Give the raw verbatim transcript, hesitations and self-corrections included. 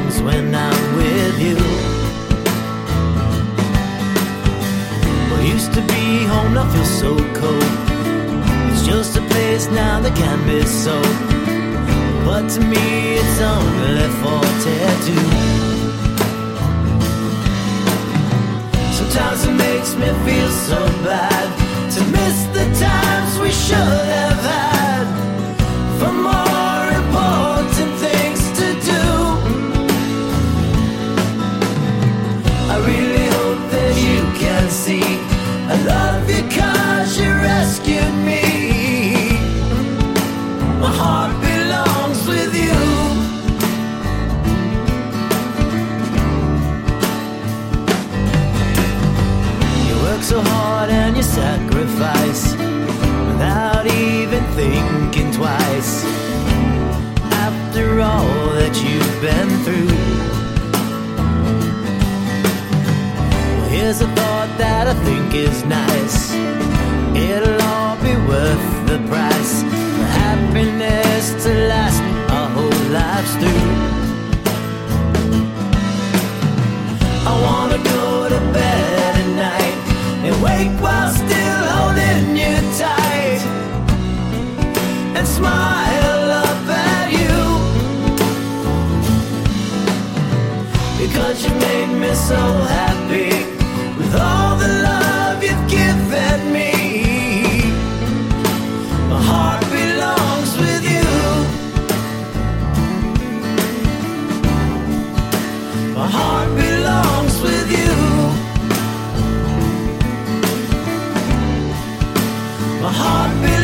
belongs when I'm with you. What used to be home now feels so cold. It's just a place now that can be sold, but to me it's only for tattoo. Sometimes it makes me feel so bad to miss the times we should have had, for more important things to do. I really hope that you can see I love you 'cause you rescued me. My heart belongs with you. You work so hard and you sacrifice without even thinking twice. After all that you've been through, well, here's a thought that I think is nice. It'll all be worth the price for happiness to last our whole lives through. I wanna go to bed at night and wake while still holding you tight and smile up at you, because you made me so happy with all the love you've given me. My heart belongs with you. My heart belongs with you. My heart belongs